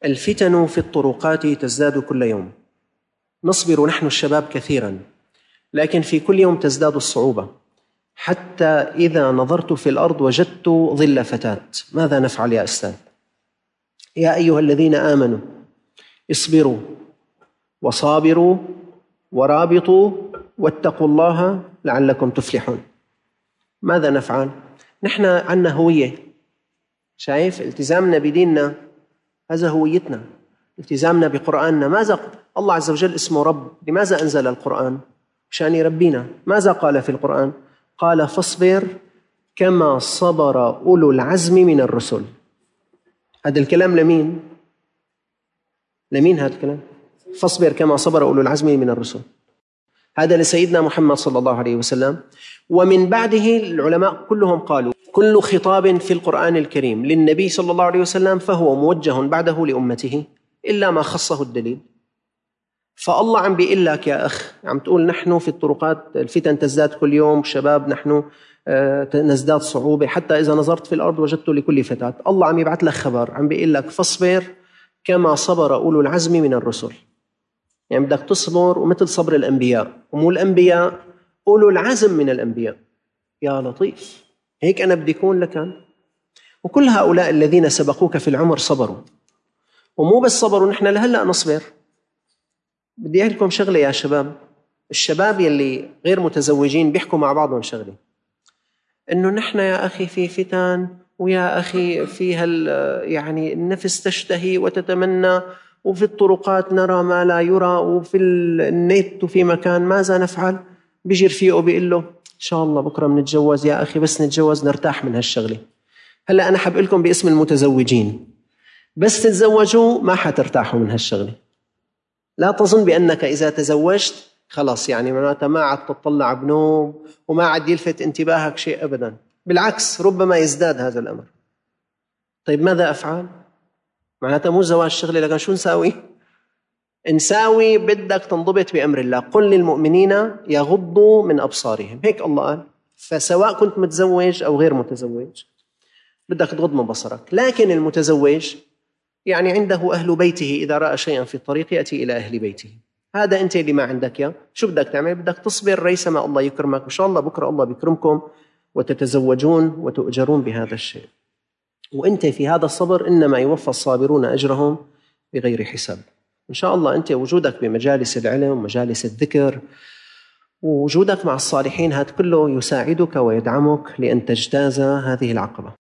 الفتن في الطرقات تزداد كل يوم. نصبر نحن الشباب كثيرا، لكن في كل يوم تزداد الصعوبة، حتى إذا نظرت في الأرض وجدت ظل فتاة. ماذا نفعل يا أستاذ؟ يا أيها الذين آمنوا اصبروا وصابروا ورابطوا واتقوا الله لعلكم تفلحون. ماذا نفعل؟ نحن عنا هوية، شايف؟ التزامنا بديننا هذا هويتنا، التزامنا بقرآننا. ماذا الله عز وجل اسمه رب، لماذا أنزل القرآن؟ عشان يربينا. ماذا قال في القرآن؟ قال فاصبر كما صبر أولو العزم من الرسل. هذا الكلام لمين؟ لمين هذا الكلام؟ فاصبر كما صبر أولو العزم من الرسل. هذا لسيدنا محمد صلى الله عليه وسلم. ومن بعده العلماء كلهم قالوا كل خطاب في القرآن الكريم للنبي صلى الله عليه وسلم فهو موجه بعده لأمته إلا ما خصه الدليل. فالله عم بيقول لك يا أخ، عم تقول نحن في الطرقات الفتن تزداد كل يوم، شباب نحن نزداد صعوبة، حتى إذا نظرت في الأرض وجدت لكل فتاة. الله عم يبعث لك خبر، عم بيقول لك فاصبر كما صبر أولو العزم من الرسل. يعني بدك تصبر ومثل صبر الأنبياء، ومو الأنبياء أولو العزم من الأنبياء. يا لطيف، هيك أنا بدي يكون لك. وكل هؤلاء الذين سبقوك في العمر صبروا، ومو بس صبروا، نحن لهلأ نصبر. بدي أقول لكم شغلة يا شباب، الشباب يلي غير متزوجين بيحكوا مع بعضهم شغلة، إنه نحن يا أخي في فتن، ويا أخي في يعني النفس تشتهي وتتمنى، وفي الطرقات نرى ما لا يرى، وفي النت وفي مكان. ماذا نفعل؟ بيجي رفيقه بيقول له إن شاء الله بكرة بنتجوز يا أخي، بس نتجوز نرتاح من هالشغلة. هلأ أنا حب لكم باسم المتزوجين، بس تتزوجوا ما حترتاحوا من هالشغلة. لا تظن بأنك إذا تزوجت خلاص يعني معناتها ما عاد تطلع بنوم وما عاد يلفت انتباهك شيء أبدا، بالعكس ربما يزداد هذا الأمر. طيب ماذا أفعل؟ معناتها مو زواج شغلة، لكن شو نساوي؟ نساوي بدك تنضبط بأمر الله. قل للمؤمنين يغضوا من أبصارهم، هيك الله قال. فسواء كنت متزوج أو غير متزوج بدك تغض من بصرك. لكن المتزوج يعني عنده أهل بيته، إذا رأى شيئا في الطريق يأتي إلى أهل بيته. هذا أنت اللي ما عندك يا شو بدك تعمل؟ بدك تصبر ريثما الله يكرمك، إن شاء الله بكرة الله بيكرمكم وتتزوجون وتؤجرون بهذا الشيء. وأنت في هذا الصبر إنما يوفى الصابرون أجرهم بغير حساب. إن شاء الله أنت وجودك بمجالس العلم ومجالس الذكر ووجودك مع الصالحين هذا كله يساعدك ويدعمك لأن تجتاز هذه العقبة.